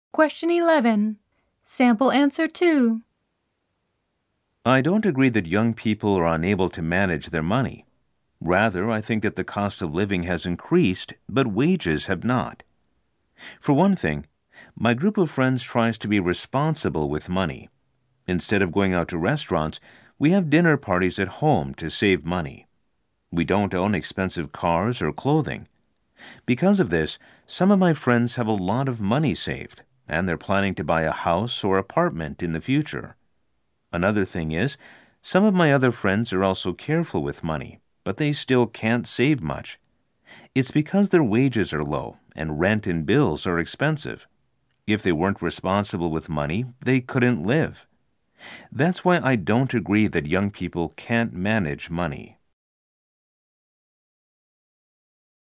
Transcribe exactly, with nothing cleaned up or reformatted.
Question eleven. Sample answer two. I don't agree that young people are unable to manage their money. Rather, I think that the cost of living has increased, but wages have not. For one thing, my group of friends tries to be responsible with money. Instead of going out to restaurants, we have dinner parties at home to save money. We don't own expensive cars or clothing. Because of this, some of my friends have a lot of money saved, and they're planning to buy a house or apartment in the future. Another thing is, some of my other friends are also careful with money, but they still can't save much. It's because their wages are low and rent and bills are expensive. If they weren't responsible with money, they couldn't live. That's why I don't agree that young people can't manage money.